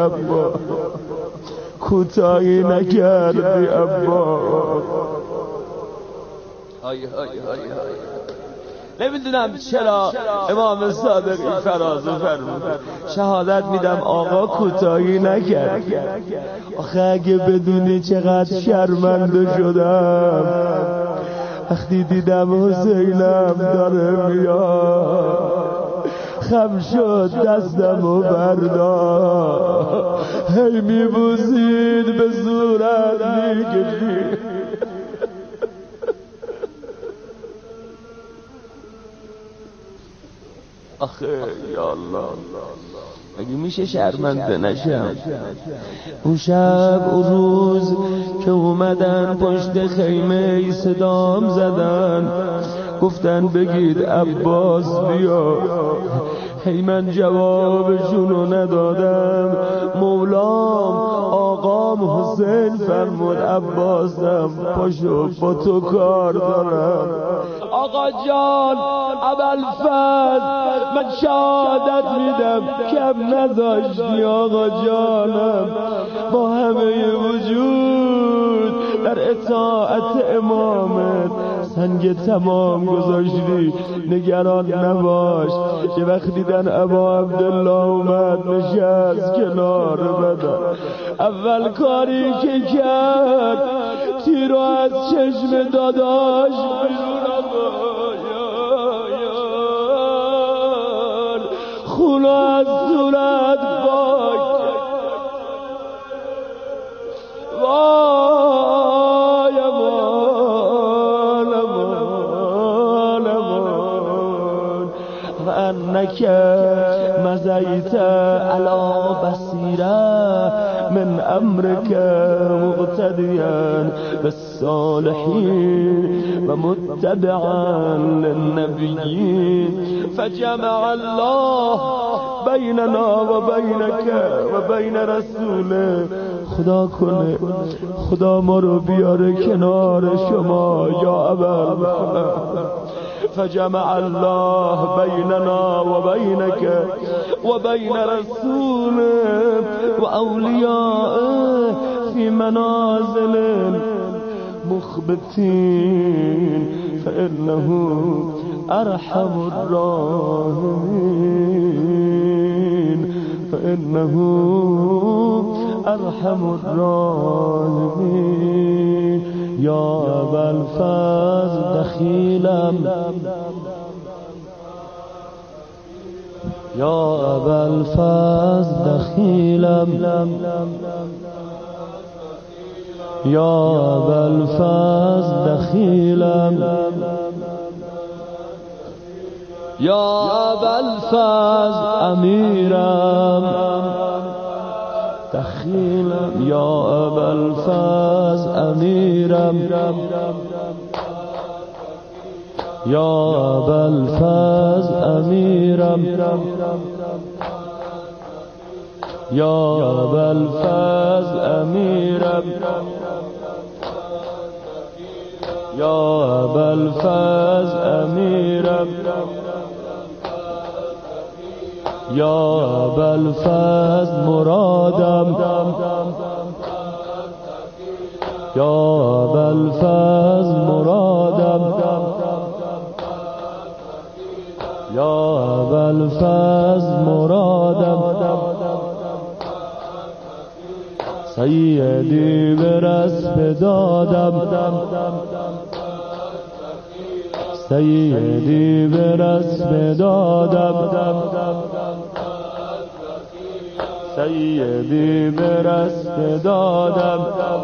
عباس، کوتاهی نکردی عباس. نمیدونم چرا امام صادقی فرازو فرمود شهادت میدم آقا کوتاهی نکرد. آخه اگه بدونی چقدر شرمنده شدم وقتی دیدم حسینم داره میاد، خم شد دستمو بردار، هی میبوسید به صورت میکشید. آخه یا الله مگه میشه شرمنده نشم؟ اون شب اون روز که اومدن پشت خیمه صدام زدن گفتن بگید عباس بیا، هی من جوابشونو ندادم. مولام آقام حسین فرمود عباسم پاشو با تو کار دارم. آقا جان ابوالفضل من شهادت میدم کم نذاشتی آقا جانم، با همه وجود در اطاعت امامت سنگ تمام گذاشتی. نگران نباش که وقتی دیدن ابا عبدالله اومد نشست کنار بدن، اول کاری که کرد تیرو از چشم داداش بیرون خونو از صورت پاک. وای امان امان امان و انک مزیت علی بصیره من امرک مقتدیا بالصالحین و متبعا للنبیین فجمع الله بیننا و بینک و بین رسوله. خدا کنه خدا ما رو بیاره کنار شما یا ابوالفضل. فجمع الله بیننا و بینک و بین رسوله و اولیائه فی منازل مخبتین فإنه ارحم الراحمین فإنه ارحم الراحمین. یا ابوالفضل دخیلم، یا ابوالفضل دخیلم، یا ابوالفضل دخیلم، یا ابوالفضل امیرم دخیلم، یا ابوالفضل امیرم، یا ابوالفضل امیرم، یا ابوالفضل امیرم، یا ابوالفضل امیرم، یا ابوالفضل مرادم، یا ابوالفضل مرادم، یا ابوالفضل مرادم. سیدی برس بدادم، سیدی برس بدادم، سیدی برس بدادم،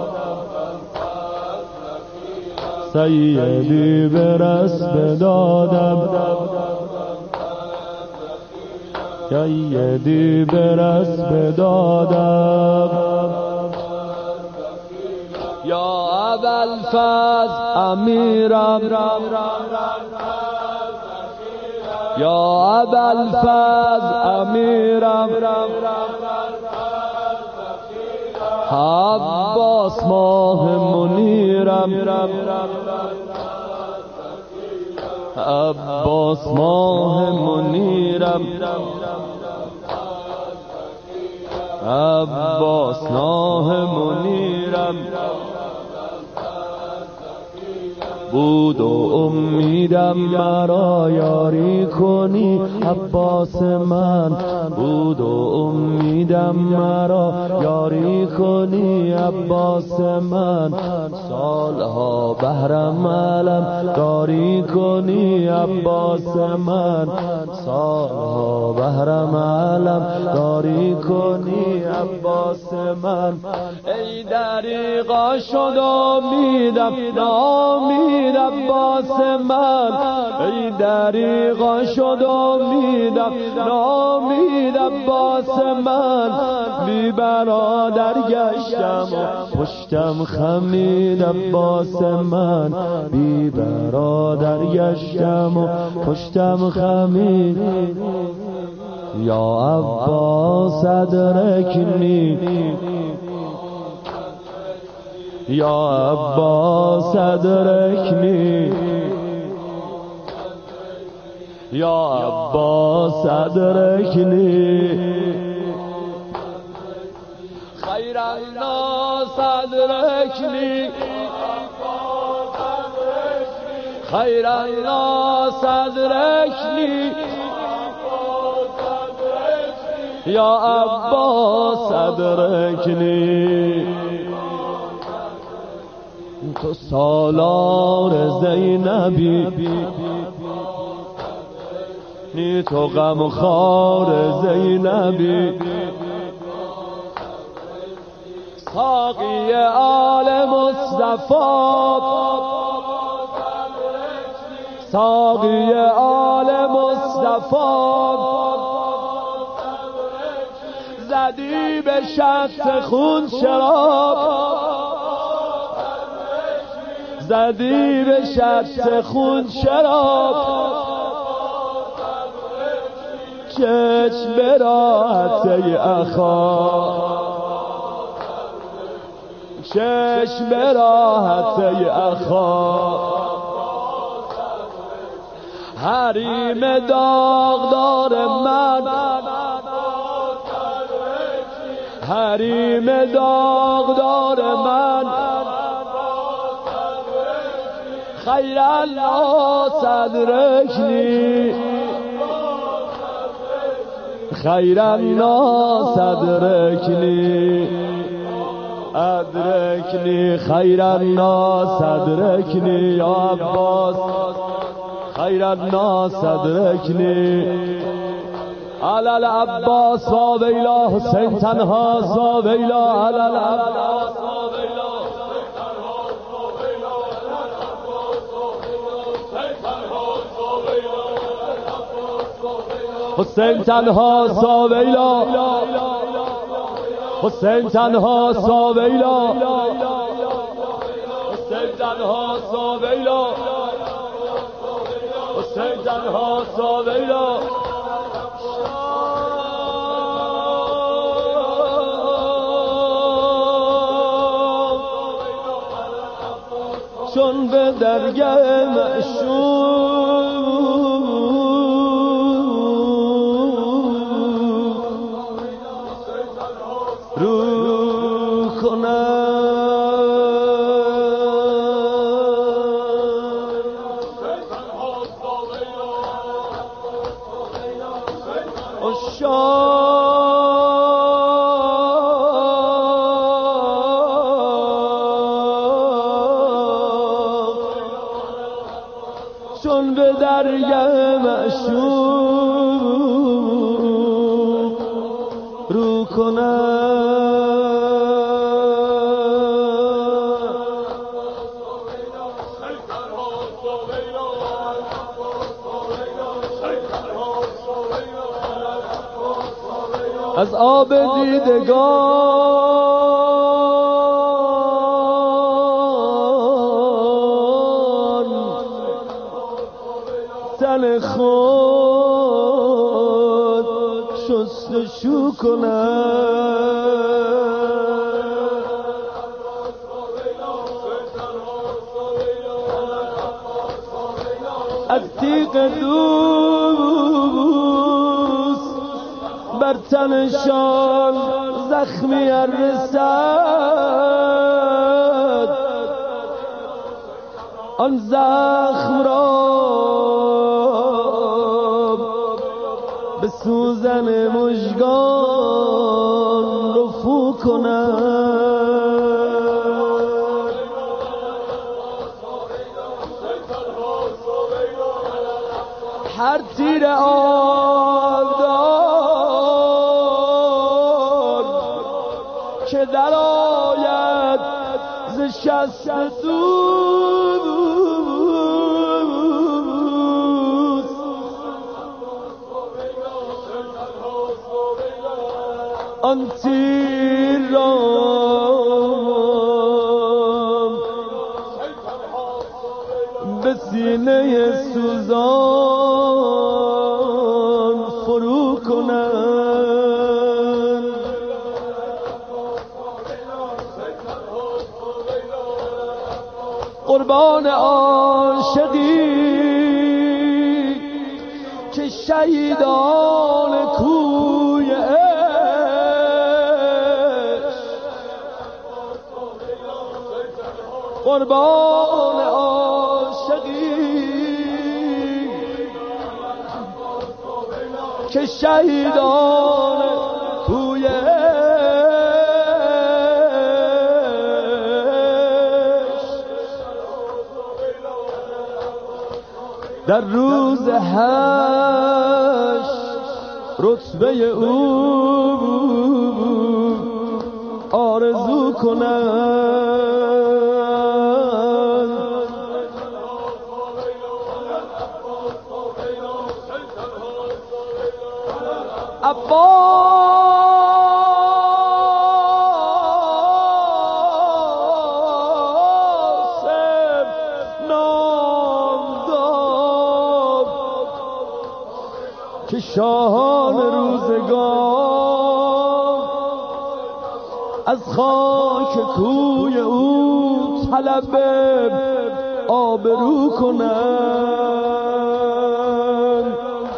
سیدی برس بدادم، سیدی برس بدادم. یا ابوالفضل امیرم، یا ابوالفضل امیرم، عباس ماه منیرم، عباس ماه منیرم، عباس ناه منیرم بود و امیدم مرا یاری کنی عباس من بود و امیدم مرا یاری کنی عباس من سالها بهرم علم داری کنی عباس من سالها بهرم علم داری کنی عباس من ای دریغا شد امیدم نامید عباس من ای دریغا شد امیدم نامید عباس من بی برادر گشتم و پشتم خمید عباس من بی برادر گشتم و پشتم خمید یا عباس ادرکنی یا عباس ادرکنی یا عباس ادرکنی خیر الناس ادرکنی خیر الناس ادرکنی یا عباس ادرکنی تو سالار زینبی نی تو غمخوار زینبی ساقی آل مصطفی ساقی آل مصطفی زدی به شط خون شراب زدی به شط خون شراب چشم راحت ای اخا چشم راحت ای اخا حریم داغدار من حریم داغدار من خیر الناس ادرکنی خیر الناس ادرکنی ادرکنی خیر الناس ادرکنی یا عباس خیر الناس ادرکنی علی العباس و ویلا حسین تنها و ویلا علی العباس حسین تنها ساویلا حسین تنها ساویلا حسین تنها ساویلا حسین تنها ساویلا چون به درگاه معشوق رو کنم چون به درگاه معشوق رو کنم از آب دیدگان تن خود شستشو کنم از تیغ دوست بر تنشان زخمی رسد آن زخم را به سوزن مژگان رفو کند. هر تیر آبدار که در آید ز شست دوست آن تیر را به سینه سوزان فرو کنند. قربان عاشقی که شهیدان کوی عشق، قربان که شهیدان کوی در روز حشر رتبه او آرزو کنند. عباس نامدار که شاهان روزگار از خاک کوی او طلب آبرو کنند.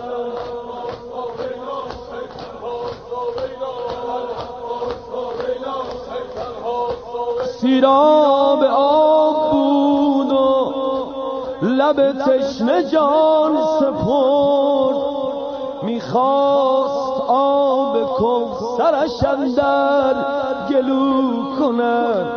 سیراب آب بود و لب تشنه جان سپرد، میخواست آب کوثرش اندر گلو کند.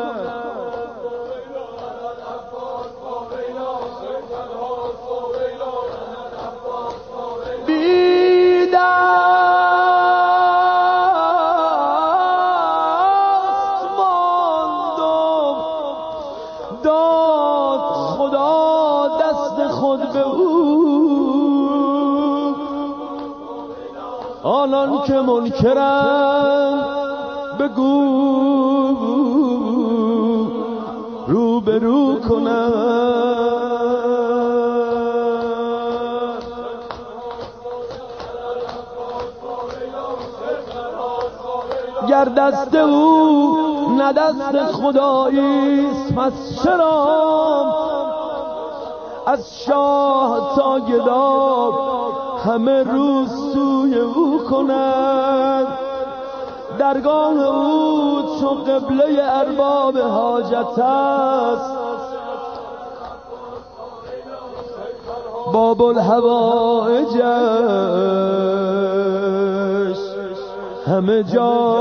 آنان که منکرند بگو روبرو کنند. گر دست او نه دست خداییست، پس چرا از شاه تا گدا همه روز سوی او کنند؟ درگاه او چو قبله ارباب حاجت است، باب الحوائجش همه جا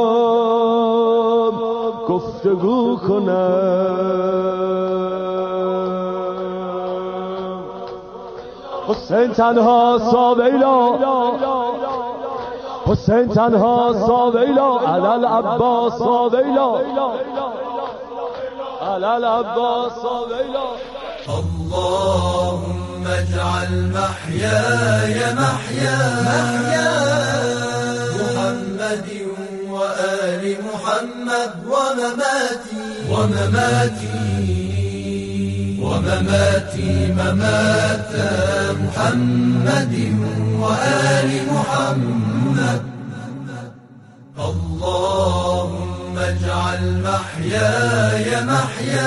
گفتگو کنند. حسین تنها ساویلا، حسین تنها ساویلا، علل عباس ساویلا، علل عباس ساویلا. اللهم اجعل محياي محيا محمد وآل محمد، ومماتي ممات محمد وآل محمد. اللهم اجعل محياي محيا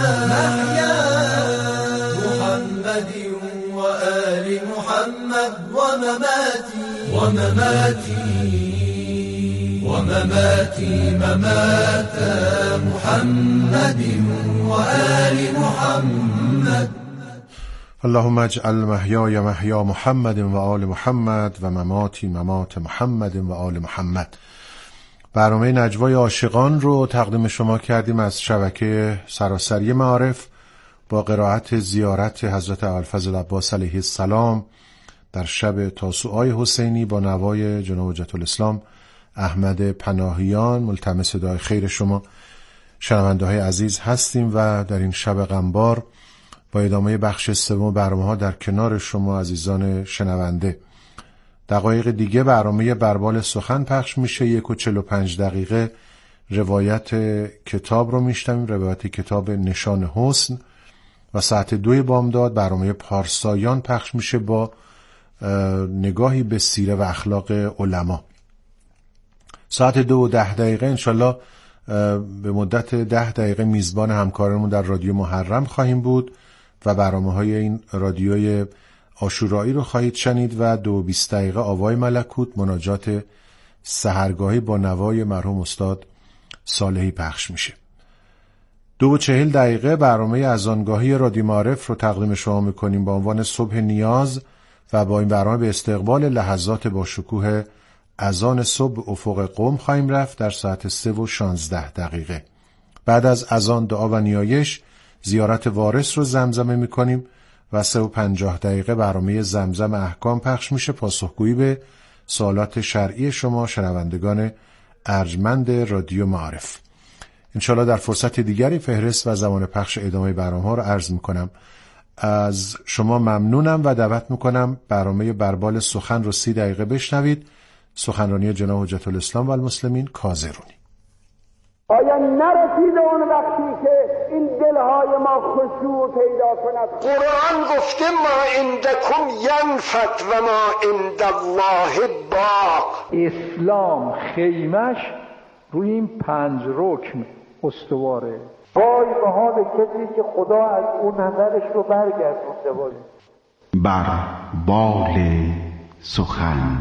محمد وآل محمد، ومماتي مماتي ممات محمد وآل محمد. اللهم اجعل محیای محیا محمد و آل محمد و مماتی ممات محمد و آل محمد. برنامه نجوای عاشقان رو تقدیم شما کردیم از شبکه سراسری معارف با قرائت زیارت حضرت ابوالفضل عباس علیه السلام در شب تاسوعای حسینی با نوای جناب حجت الاسلام احمد پناهیان. ملتمس دعای خیر شما شنونده های عزیز هستیم و در این شب غمبار با ادامه بخش سوم برنامه‌ها در کنار شما عزیزان شنونده. دقایق دیگه برنامه بربال سخن پخش میشه. 1:45 دقیقه روایت کتاب رو میشنویم، روایت کتاب نشان حسن، و ساعت 2 بامداد برنامه پارسایان پخش میشه با نگاهی به سیره و اخلاق علما. ساعت 2:10 انشالله به مدت 10 دقیقه میزبان همکارمون در رادیو محرم خواهیم بود و برنامه‌های این رادیوی عاشورایی رو خواهید شنید و 2:20 آوای ملکوت مناجات سحرگاهی با نوای مرحوم استاد صالحی پخش میشه. 2:40 برنامه اذانگاهی رادیو معارف رو تقدیم شما میکنیم با عنوان صبح نیاز و با این برنامه به استقبال لحظات با شکوه اذان صبح افق قم خواهیم رفت در ساعت 3:16. بعد از اذان دعا و نیایش زیارت وارث رو زمزمه میکنیم و 3:50 برنامه زمزم احکام پخش میشه، پاسخگویی به سوالات شرعی شما شنوندگان ارجمند رادیو معارف. انشالله در فرصت دیگری فهرست و زمان پخش ادامه برنامه ها رو عرض میکنم. از شما ممنونم و دعوت میکنم برنامه بربال سخن رو 30 دقیقه بشنوید. سخنرانی جناب حجت الاسلام و المسلمین کازرونی. آیا نرسیده اون وقتی که این دلهای ما خشوع پیدا کند؟ قرآن گفته ما عندکم ینفد و ما عند الله باق. اسلام خیمش روی این 5 رکن استواره. وای به حال کسی که خدا از اون نظرش رو برگردونده باشه. بر بال سخن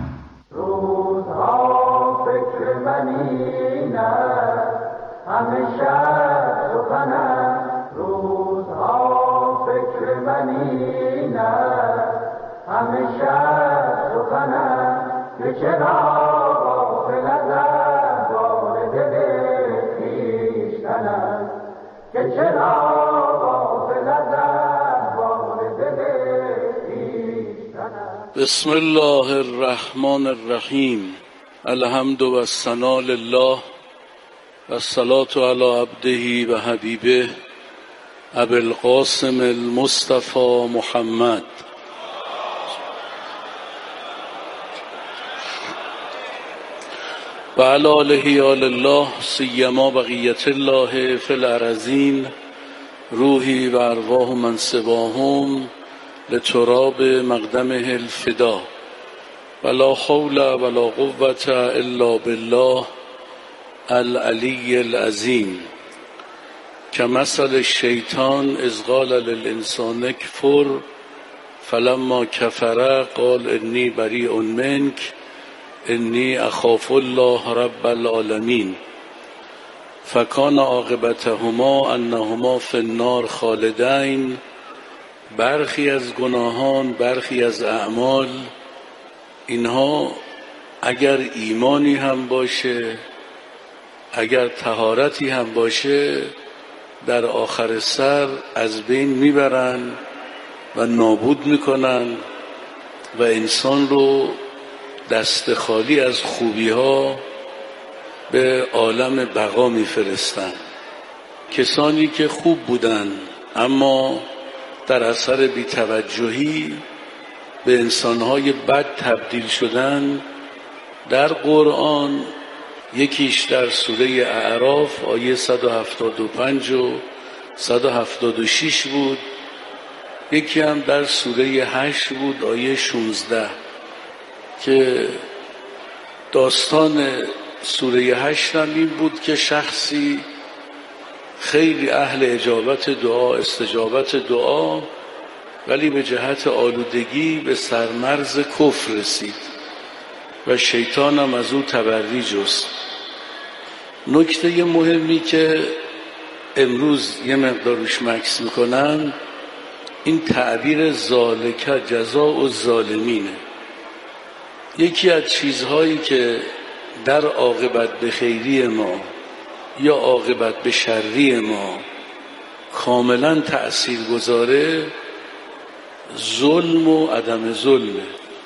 روزها فکر منی نه همه شب سخن است. روزها فکر منی نه همه شب سخن است. که چرا غافل از احوال دل خویشتن است. که چرا غافل از احوال دل خویشتن است. بسم الله الرحمن الرحیم. الحمد و الثنا لله و الصلاة علی عبده و حبیبه ابی القاسم المصطفى محمد. و علی آله آل الله سیما بقیت الله فی الارضین روحی و ارواح من سواهم لتراب مقدمه الفدا ولا حول ولا قوة الا بالله العلی العظیم. کمثل الشیطان اذ قال للانسان اکفر فلما کفر قال انی بریء منک انی اخاف الله رب العالمین. فکان عاقبتهما انهما فی النار خالدین. برخی از گناهان، برخی از اعمال، اینها اگر ایمانی هم باشه، اگر طهارتی هم باشه، در آخر سر از بین میبرن و نابود میکنن و انسان رو دست خالی از خوبی ها به عالم بقا میفرستن. کسانی که خوب بودن اما در اثر بی‌توجهی به انسانهای بد تبدیل شدن، در قرآن یکیش در سوره اعراف آیه 175 و 176 بود، یکی هم در سوره 8 بود آیه 16 که داستان سوره 8 هم این بود که شخصی خیلی اهل اجابت دعا، استجابت دعا، ولی به جهت آلودگی به سرمرز کفر رسید و شیطان هم از او تبری جست نکته مهمی که امروز یه مقدار روش مکث میکنم این تعبیر ذالک جزاء الظالمینه. یکی از چیزهایی که در عاقبت به خیری ما یا عاقبت به شری ما کاملا تأثیر گذاره ظلم و عدم ظلمه.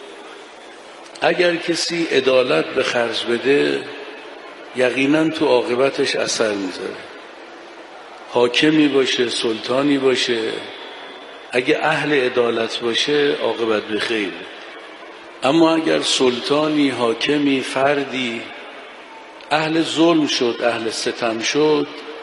اگر کسی عدالت به خرج بده یقینا تو عاقبتش اثر میذاره. حاکمی باشه، سلطانی باشه، اگه اهل عدالت باشه عاقبت به خیره. اما اگر سلطانی، حاکمی، فردی اهل ظلم شد، اهل ستم شد،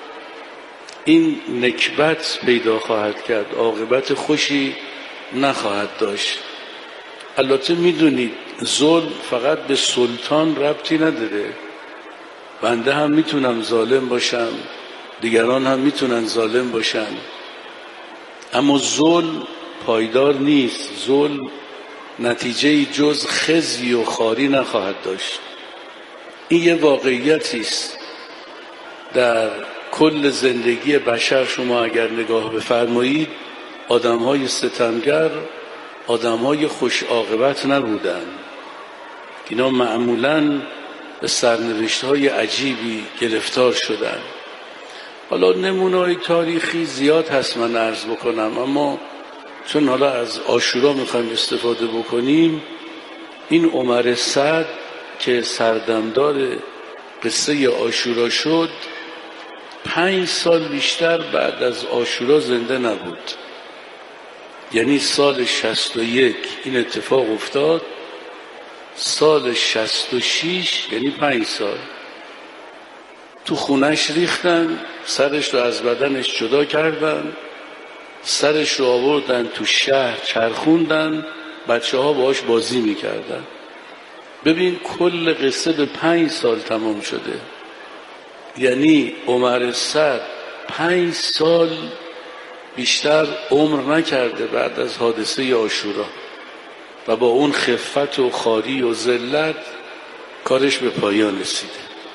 این نکبت پیدا خواهد کرد، عاقبت خوشی نخواهد داشت. البته میدونید ظلم فقط به سلطان ربطی نداره. بنده هم میتونم ظالم باشم، دیگران هم میتونن ظالم باشن، اما ظلم پایدار نیست. ظلم نتیجه جز خزی و خواری نخواهد داشت. این یه واقعیتی است در کل زندگی بشر. شما اگر نگاه بفرمایید آدم‌های ستمگر آدم‌های خوش عاقبت نبودن. اینا معمولاً به سرنوشت‌های عجیبی گرفتار شدن. حالا نمونه‌های تاریخی زیاد هست من عرض بکنم، اما چون حالا از عاشورا میخوایم استفاده بکنیم، این عمر سعد که سردمدار قصه عاشورا شد 5 سال بیشتر بعد از عاشورا زنده نبود. یعنی سال 61 این اتفاق افتاد، سال 66 یعنی 5 سال تو خونش ریختن، سرش رو از بدنش جدا کردن، سرش رو آوردن تو شهر چرخوندن، بچه ها باهاش بازی میکردن. ببین کل قصه به 5 سال تمام شده. یعنی عمر سعد 5 سال بیشتر عمر نکرده بعد از حادثه عاشورا و با اون خفت و خواری و ذلت کارش به پایان رسیده.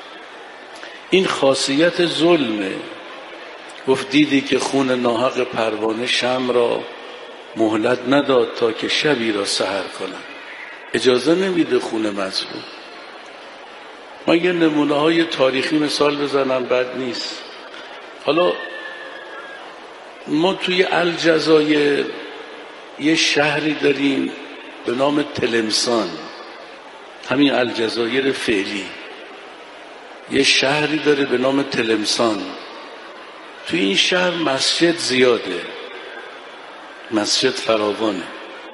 این خاصیت ظلمه. گفت دیدی که خون ناحق پروانه شمع را مهلت نداد تا که شبی را سحر کنم. اجازه نمیده خون مظلوم. من یه نمونه های تاریخی مثال بزنم بد نیست. حالا ما توی الجزایر یه شهری داریم به نام تلمسان، همین الجزایر فعلی. یه شهری داره به نام تلمسان. توی این شهر مسجد زیاده، مسجد فراوانه.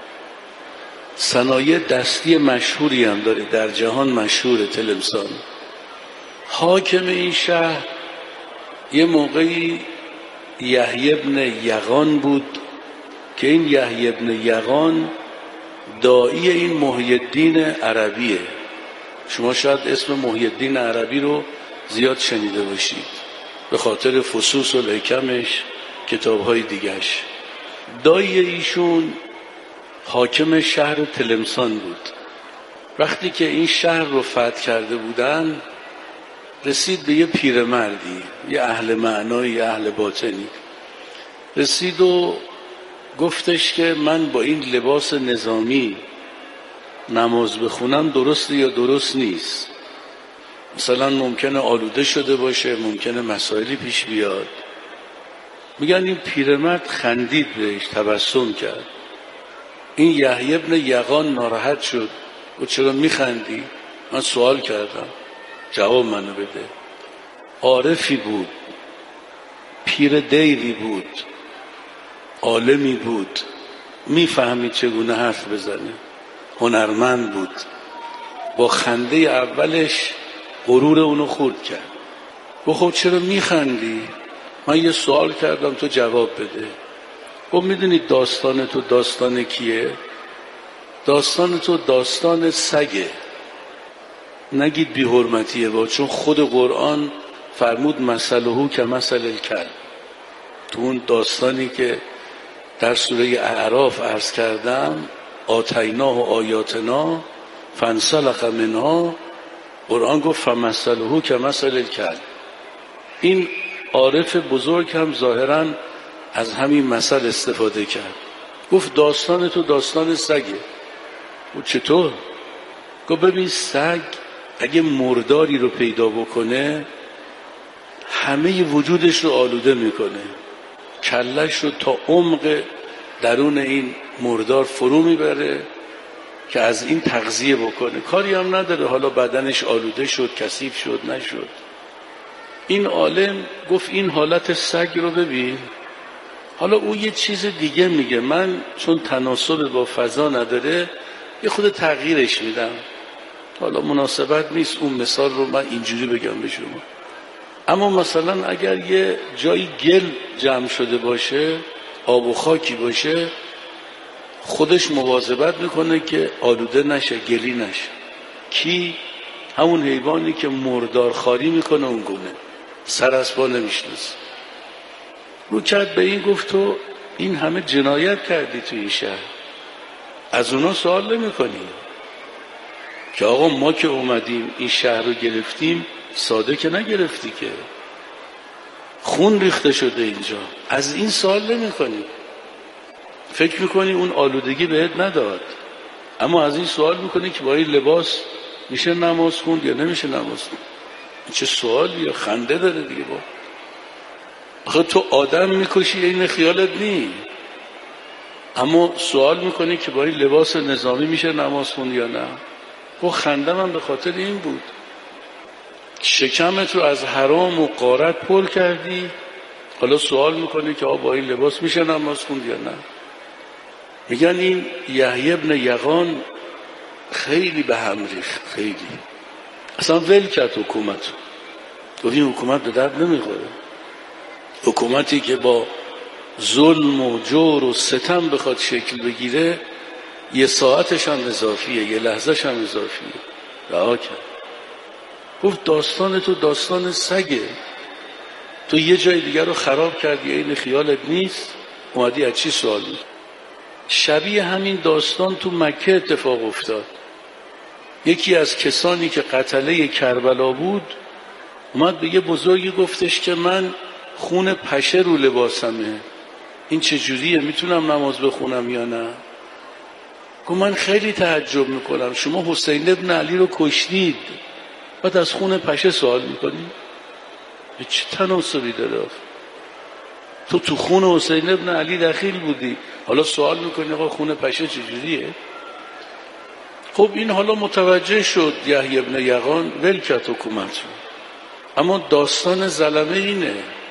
صنایع دستی مشهوری هم داره، در جهان مشهوره تلمسان. حاکم این شهر یه موقعی یحیی بن یغان بود که این یحیی بن یغان داعی این محی الدین عربیه. شما شاید اسم محی الدین عربی رو زیاد شنیده باشید به خاطر فصوص و الحکمش، کتاب‌های دیگرش. داعی ایشون حاکم شهر تلمسان بود. وقتی که این شهر رو فتح کرده بودن رسید به یه پیرمردی، یه اهل معنایی، یه اهل باطنی. رسید و گفتش که من با این لباس نظامی نماز بخونم درسته یا درست نیست؟ مثلا ممکنه آلوده شده باشه، ممکنه مسائلی پیش بیاد. میگن این پیرمرد خندید بهش، تبسم کرد. این یحیی بن یغان ناراحت شد و چرا میخندی؟ من سوال کردم، جواب منو بده. عارفی بود، پیر دیری بود، عالمی بود، میفهمید چگونه حرف بزنه، هنرمند بود. با خنده اولش غرور اونو خورد کرد. گفت خب چرا میخندی؟ من یه سوال کردم تو جواب بده. گفت میدونید داستان تو داستان کیه؟ داستان تو داستان سگه. نگید بی حرمتیه با، چون خود قرآن فرمود مثله که مثل الکلب. تو اون داستانی که در سوره اعراف عرض کردم، آتیناه و آیاتنا فانسلخ منها، قرآن گفت فمثله که مثل الکلب. این عارف بزرگ هم ظاهراً از همین مثل استفاده کرد. گفت داستان تو داستان سگه. و چطور؟ گفت ببین سگ اگه مرداری رو پیدا بکنه همه وجودش رو آلوده میکنه، کلش رو تا عمق درون این مردار فرو میبره که از این تغذیه بکنه، کاری هم نداره حالا بدنش آلوده شد، کثیف شد، نشد. این عالم گفت این حالت سگ رو ببین. حالا او یه چیز دیگه میگه، من چون تناسب با فضا نداره یه خود تغییرش میدم، حالا مناسبت نیست اون مثال رو من اینجوری بگم به شما. اما مثلا اگر یه جایی گل جمع شده باشه، آب و خاکی باشه، خودش مواظبت میکنه که آلوده نشه، گلی نشه. کی؟ همون حیوانی که مردارخواری میکنه اون گونه، سر از پا نمیشناسه. رو کرد به این گفت تو این همه جنایت کردی تو این شهر، از اونا سوال نمی کنی که آقا ما که اومدیم این شهر رو گرفتیم ساده که نگرفتی که، خون ریخته شده اینجا، از این سوال نمی کنی. فکر میکنی اون آلودگی بهت نداد، اما از این سوال میکنی که با این لباس میشه نماز خوند یا نمیشه نماز خوند. چه سوالی؟ یا خنده داره دیگه. با آخه تو آدم میکشی این خیالت نی، اما سوال میکنی که با این لباس نظامی میشه نماز خوند یا نه. و خنده من به خاطر این بود شکمت رو از حرام و غارت پر کردی، حالا سوال میکنی که با این لباس میشه نماز خوند یا نه. میگن این یحیی بن یغان خیلی به هم ریخت، خیلی اصلا ول کرد حکومت. گفت این حکومت به درد نمیخوره، حکومتی که با ظلم و جور و ستم بخواد شکل بگیره یه ساعتش هم اضافیه، یه لحظهش هم اضافیه. رها کرد. گفت داستان تو داستان سگه، تو یه جای دیگر رو خراب کردی، این خیالت نیست، اومدی از چی سوالی؟ شبیه همین داستان تو مکه اتفاق افتاد. یکی از کسانی که قتله کربلا بود اومد به یه بزرگی گفتش که من خون پشه رو لباسمه، این چجوریه، میتونم نماز بخونم یا نه؟ گفت من خیلی تعجب میکنم، شما حسین ابن علی رو کشتید بعد از خون پشه سوال میکنی؟ چه تناسبی داره؟ تو خون حسین ابن علی دخیل بودی، حالا سوال میکنی آقا خون پشه چجوریه؟ خب این حالا متوجه شد یحیی بن یغان، ول کرد حکومت رو. اما داستان ظلمه اینه،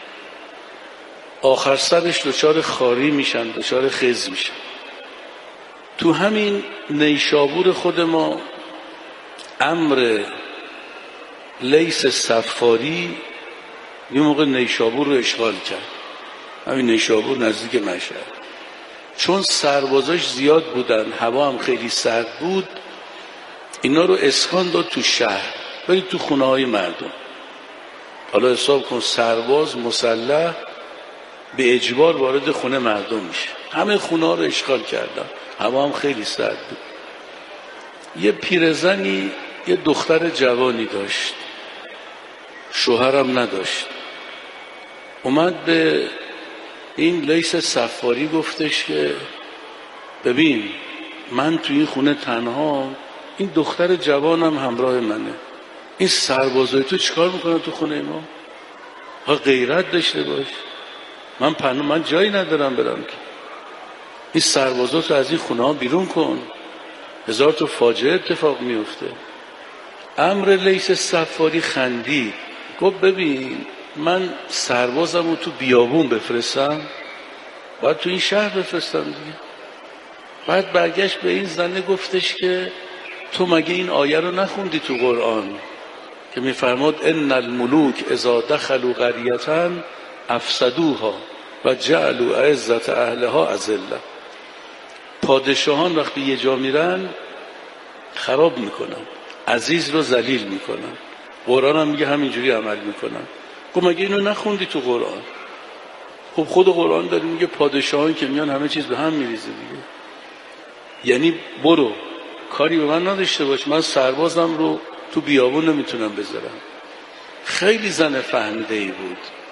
آخر سرش دچار خاری میشن، دچار خز میشن. تو همین نیشابور خود ما امر لیث صفاری یه موقع نیشابور رو اشغال کرد، همین نیشابور نزدیک مشهد. چون سربازاش زیاد بودن، هوا هم خیلی سرد بود، اینا رو اسکان داد تو شهر، برید تو خونه های مردم. حالا حساب کن سرباز مسلح به اجبار وارد خونه مردم میشه، همه خونه ها رو اشغال کردن، هوا هم خیلی سرد بود. یه پیرزنی یه دختر جوانی داشت، شوهرم نداشت. اومد به این لیث صفاری گفتش که ببین من توی این خونه تنها، این دختر جوانم همراه منه، این سربازای تو چیکار میکنن تو خونه ما؟ ها غیرت داشته باش، من جایی ندارم برم که، این سربازا تو از این خونه ها بیرون کن، هزار تا فاجعه اتفاق میفته. امر لیث صفاری خندید، گفت ببین من سربازم رو تو بیابون بفرستم، باید تو این شهر بفرستم دیگه. بعد برگشت به این زنه گفتش که تو مگه این آیه رو نخوندی تو قرآن که میفرماد ان الملوک اذا دخلوا قریة افسدوها و جعلوا عزة اهلها اذلة. پادشاهان وقتی یه جا میرن خراب میکنن، عزیز رو ذلیل میکنن. قرآن هم میگه همینجوری عمل میکنن. خب مگه اینو نخوندی تو قرآن؟ خب خود قرآن داره میگه پادشاهان که میان همه چیز به هم میریزه دیگه. یعنی برو کاری به من نداشته باش، من سربازم رو تو بیابون نمیتونم بذارم. خیلی زن فهمیده ای بود.